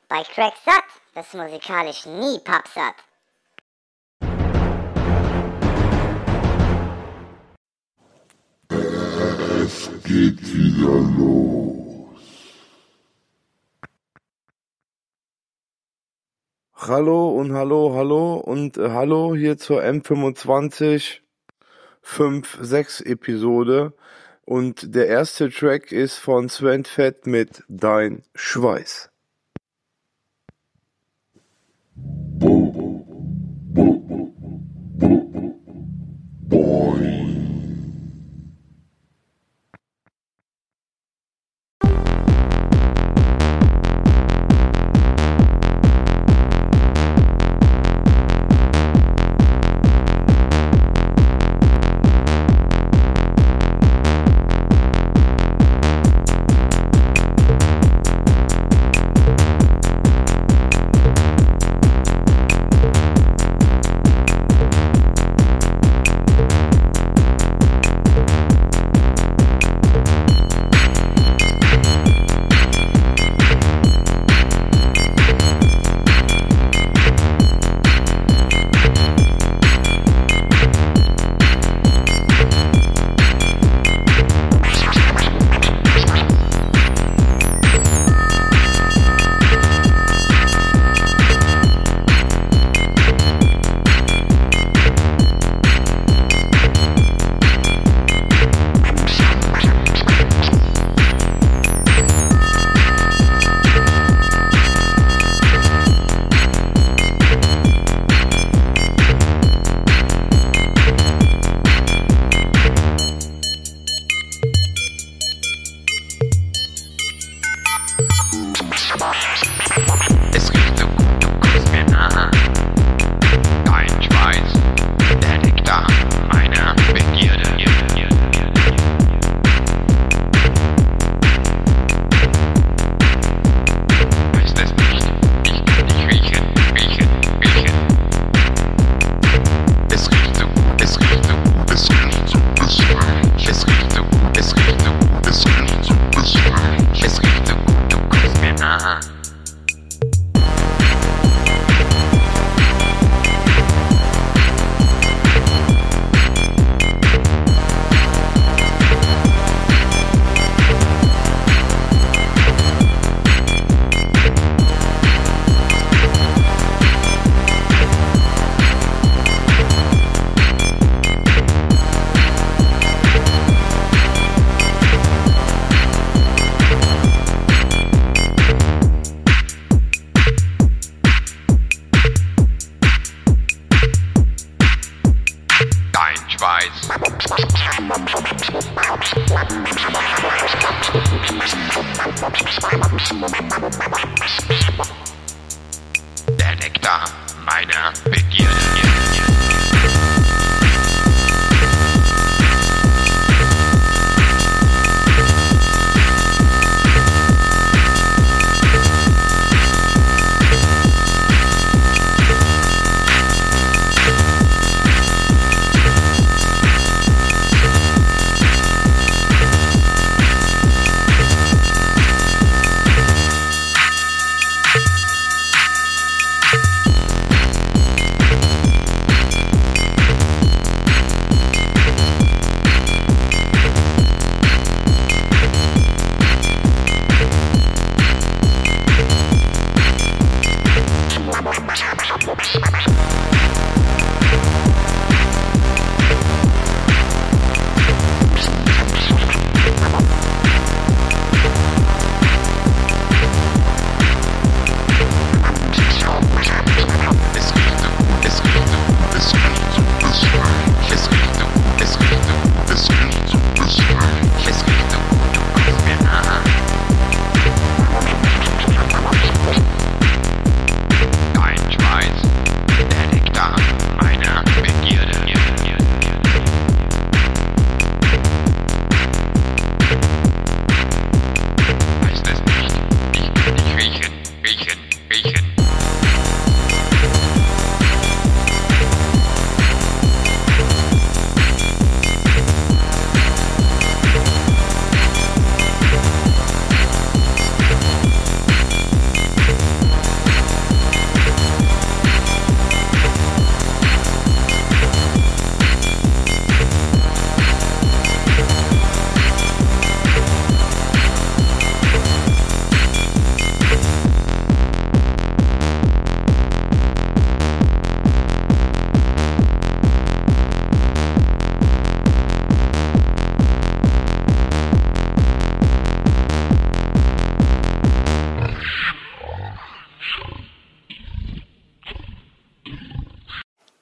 Bei Crack Satt wirst du musikalisch nie pappsatt. Es geht wieder los. Hallo und hallo hier zur M25 5-6 Episode. Und der erste Track ist von Sven Fett mit Dein Schweiß. Es riecht so gut, du kommst mir nah. Dein Schweiß, der Nektar meiner Begierde. Heißt es nicht, ich kann dich riechen. Es riecht so gut, es riecht so gut, es riecht so gut, es riecht so gut, es riecht so gut, es riecht so gut, es riecht so gut, du kommst mir nah. Der Nektar meiner Begierde.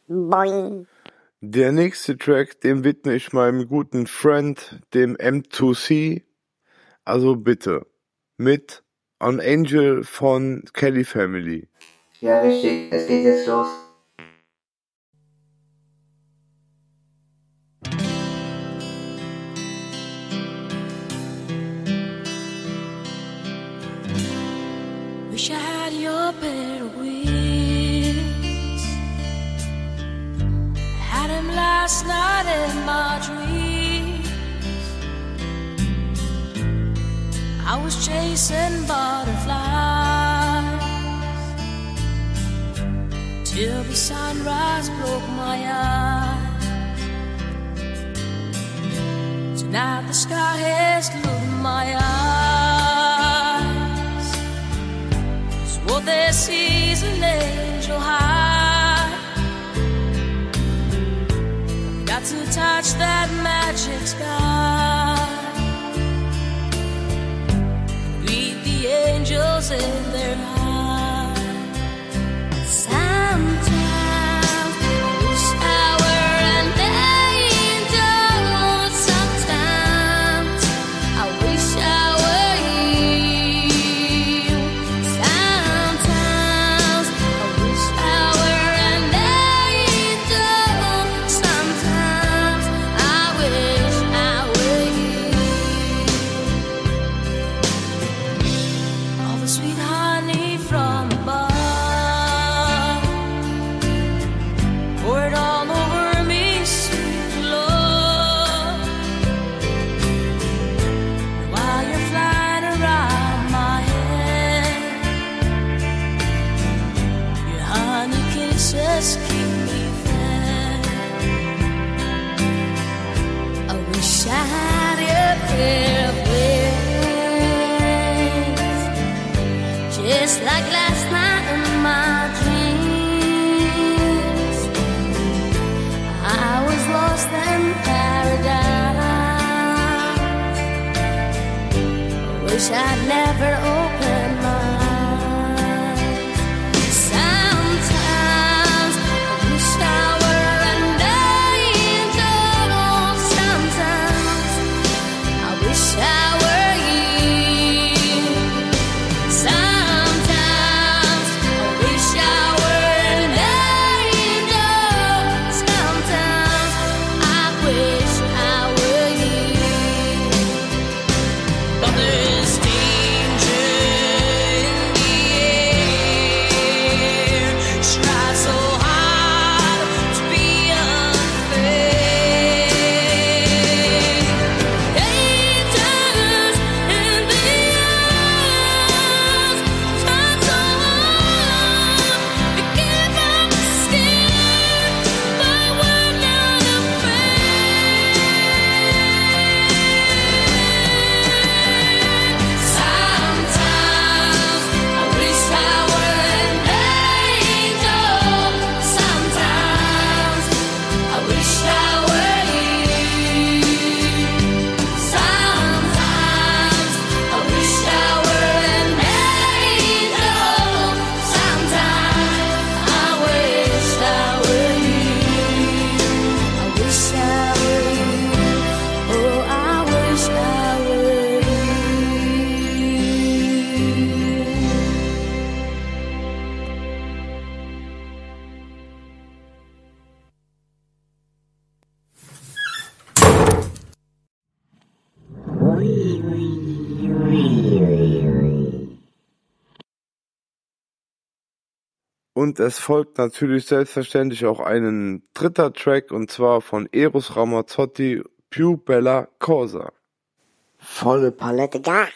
Boing. Der nächste Track, den widme ich meinem guten Friend, dem M2C. Also bitte, mit An Angel von Kelly Family. Ja, richtig, es geht jetzt los. Wish I had your pair of wings. Had him last night in my dreams. I was chasing butterflies till the sunrise broke my eyes. Tonight the sky has glued my eyes. So what they see is an angel high. Got to touch that magic sky. Read the angels in their eyes. Sometimes I wish I were an angel. Sometimes I wish I were you. Sometimes I wish I were an angel. Sometimes I wish I were you. All the sweet honey from above, pour it all over me, sweet love. While you're flying around my head, your honey kisses keep me fed. I wish I had a pair of wings, just like last night in my dreams. I was lost in paradise. I wish I'd never opened my eyes. Sometimes I wish I were an angel. Sometimes I wish I were you. Sometimes I wish I were an angel. Sometimes I wish I were you. But there's danger in the air. Try so hard to be unfair. Angels in the air. Try so hard to give up the skin, but we're not afraid. Sometimes I wish I were an angel. Sometimes I wish I were you. Sometimes I wish I were an angel. Sometimes I wish I were you. I wish I were you. Oh, I wish I were you. Und es folgt natürlich selbstverständlich auch ein dritter Track, und zwar von Eros Ramazzotti, Più Bella Cosa. Volle Palette Gas.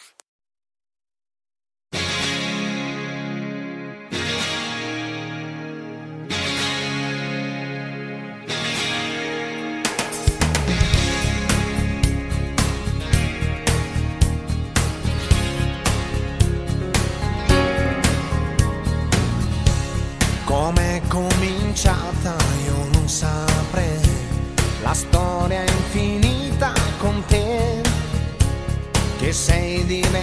Com'è cominciata io non saprei, la storia è infinita con te, che sei diventata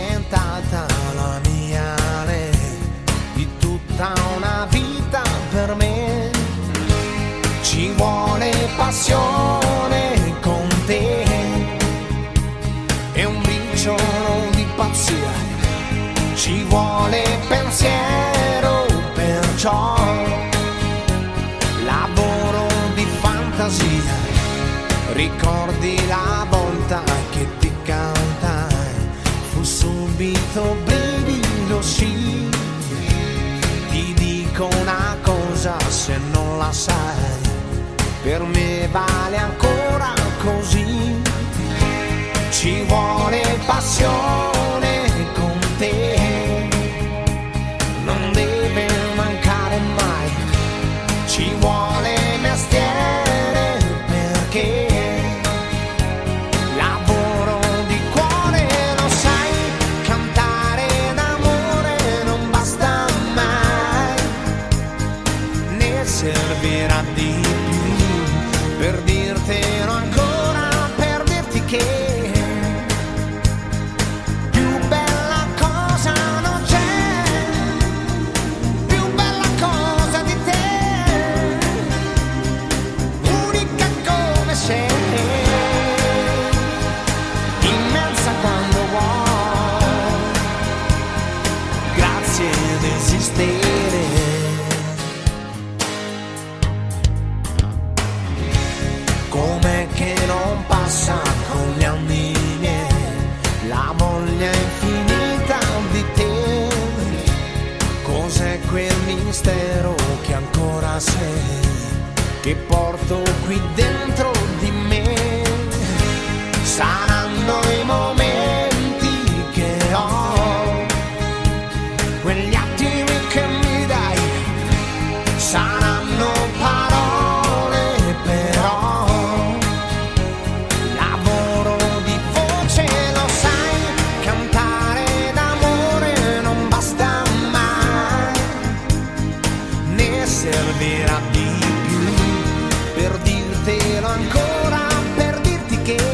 passione con te e un briciolo di pazzia, ci vuole pensiero, perciò lavoro di fantasia. Ricordi la volta che ti cantai, fu subito brivido, sì. Ti dico una cosa, se non la sai, per me vale ancora così. Ci vuole passione con te, non deve mancare mai. Ci vuole mestiere perché lavoro di cuore, lo sai, cantare d'amore non basta mai, ne servirà di più per dirtelo ancora, per dirti che com'è che non passa con gli anni miei la voglia infinita di te. Cos'è quel mistero che ancora sei, che porto qui dentro di me? Saranno i momenti che ho, quegli attimi che mi dai, saranno parole però, lavoro di voce, lo sai, cantare d'amore non basta mai, ne servirà di più per dirtelo ancora, per dirti che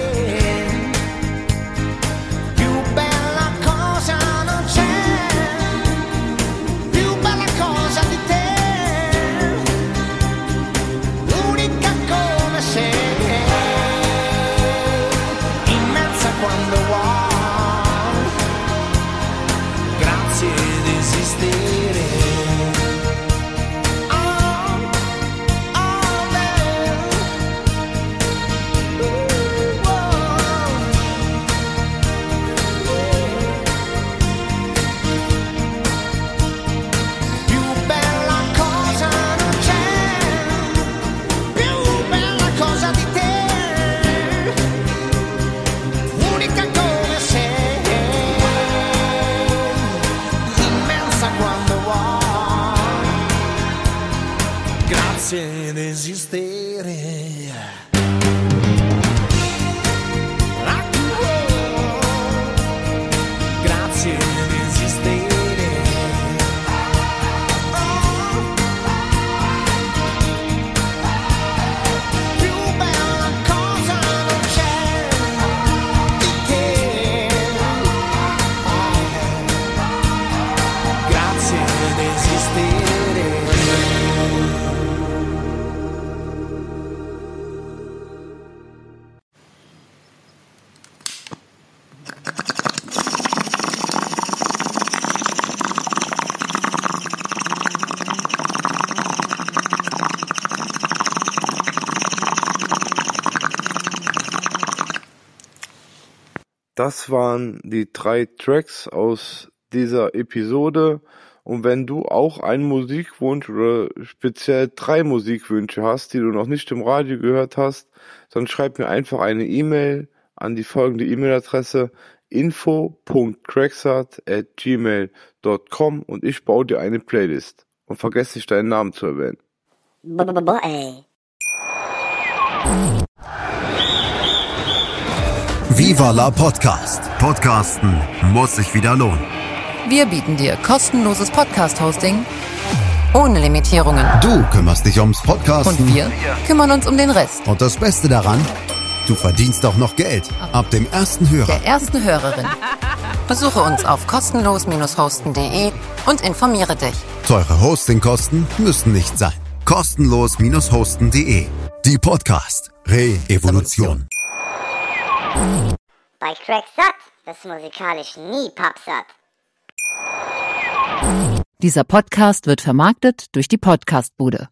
ed esistere. Grazie ed esistere. Più bella cosa non c'è di te. Grazie ed esistere. Das waren die 3 Tracks aus dieser Episode. Und wenn du auch einen Musikwunsch oder speziell 3 Musikwünsche hast, die du noch nicht im Radio gehört hast, dann schreib mir einfach eine E-Mail an die folgende E-Mail-Adresse info.cracksat@gmail.com und ich baue dir eine Playlist. Und vergess nicht, deinen Namen zu erwähnen. Ey. Viva la Podcast. Podcasten muss sich wieder lohnen. Wir bieten dir kostenloses Podcast-Hosting ohne Limitierungen. Du kümmerst dich ums Podcasten. Und wir kümmern uns um den Rest. Und das Beste daran, du verdienst auch noch Geld. Ab dem ersten Hörer. Der ersten Hörerin. Besuche uns auf kostenlos-hosten.de und informiere dich. Teure Hostingkosten müssen nicht sein. Kostenlos-hosten.de. Die Podcast Re-Evolution. Bei Crack satt, das musikalisch nie pappsatt. Dieser Podcast wird vermarktet durch die Podcastbude.